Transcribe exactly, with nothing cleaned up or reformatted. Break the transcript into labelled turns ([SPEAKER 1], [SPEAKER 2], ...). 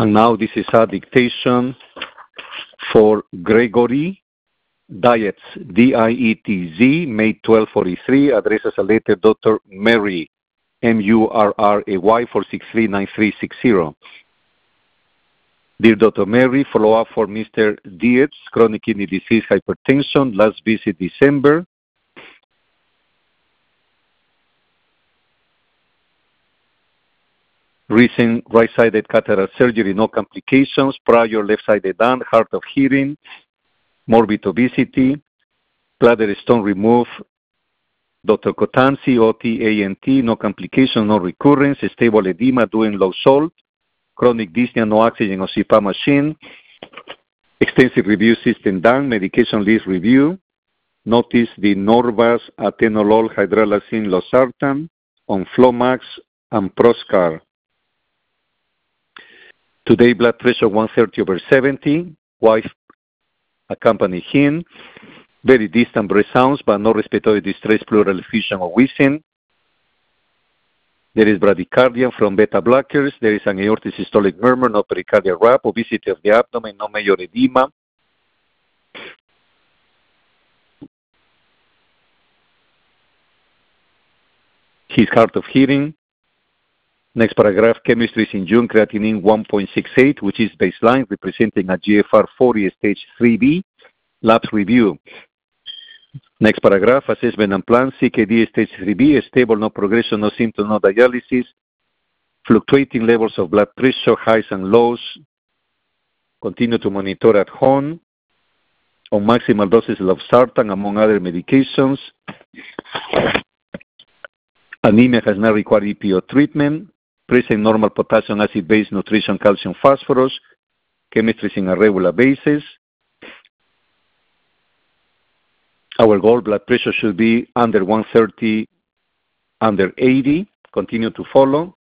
[SPEAKER 1] And now this is a dictation for Gregory Dietz, D I E T Z, May twelve forty-three, addresses a letter Doctor Murray, M U R R A Y, four six three nine three six zero. Dear Doctor Murray, follow-up for Mister Dietz, chronic kidney disease, hypertension, last visit December. Recent right-sided cataract surgery, no complications. Prior left-sided done, hard of hearing, morbid obesity, bladder stone removed. Doctor Cotanzi, O T A N T, no complications, no recurrence, stable edema, doing low salt, chronic dyspnea, no oxygen or C PAP machine, extensive review system done, medication list review. Notice the Norvas, atenolol, hydralazine, losartan, on Flomax, and Proscar. Today, blood pressure one thirty over seventy. Wife accompany him. Very distant breath sounds, but no respiratory distress, pleural effusion, or wheezing. There is bradycardia from beta blockers. There is an aortic systolic murmur, no pericardial wrap, obesity of the abdomen, no major edema. His hard of hearing. Next paragraph, chemistry is in June, creatinine one point six eight, which is baseline, representing a G F R forty stage three B. Labs review. Next paragraph, assessment and plan, C K D stage three B, stable, no progression, no symptom, no dialysis, fluctuating levels of blood pressure, highs and lows, continue to monitor at home, on maximal doses of losartan, among other medications. Anemia has not required E P O treatment, present normal potassium acid-based nutrition, calcium, phosphorus, chemistry is in a regular basis. Our goal, blood pressure should be under one thirty, under eighty. Continue to follow.